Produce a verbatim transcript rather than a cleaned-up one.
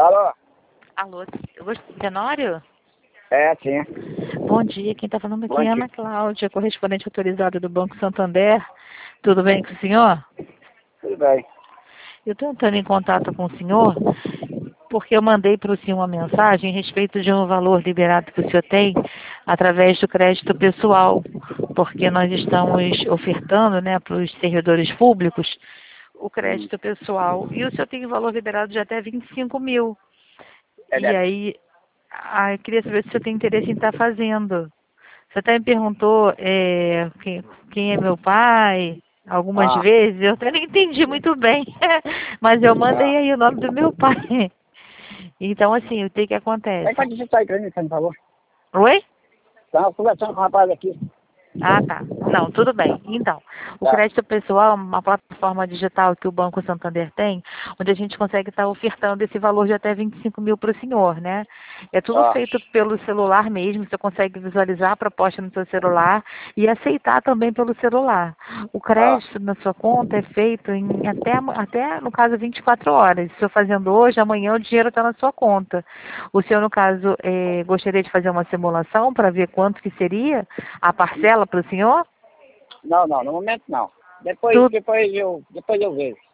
Alô? Alô, Tenório? É, sim. Bom dia, quem está falando aqui Bom é dia. Ana Cláudia, correspondente autorizada do Banco Santander. Tudo bem com o senhor? Tudo bem. Eu estou entrando em contato com o senhor porque eu mandei para o senhor uma mensagem a respeito de um valor liberado que o senhor tem através do crédito pessoal, porque nós estamos ofertando, né, para os servidores públicos o Hum. crédito pessoal. E o senhor tem um valor liberado de até vinte e cinco mil. É, E deve. aí, ah, eu queria saber se o senhor tem interesse em estar fazendo. Você até me perguntou é, quem, quem é meu pai, algumas Ah, vezes, eu até não entendi muito bem, mas eu mandei ah. aí o nome do meu pai. Então, assim, o que que acontece? Vem cá digitar aí pra mim, por favor. Oi? Estava conversando com o rapaz aqui. Ah, tá. Não, tudo bem. Então, o Tá. crédito pessoal é uma plataforma digital que o Banco Santander tem, onde a gente consegue estar ofertando esse valor de até vinte e cinco mil para o senhor, né? É tudo Ah, feito pelo celular mesmo, você consegue visualizar a proposta no seu celular e aceitar também pelo celular. O ah. crédito na sua conta é feito em até, até no caso, vinte e quatro horas. Se eu fazendo hoje, amanhã o dinheiro está na sua conta. O senhor, no caso, eh, gostaria de fazer uma simulação para ver quanto que seria a parcela para o senhor? Não, não, no momento não. Depois, Tudo, depois eu, depois eu vejo.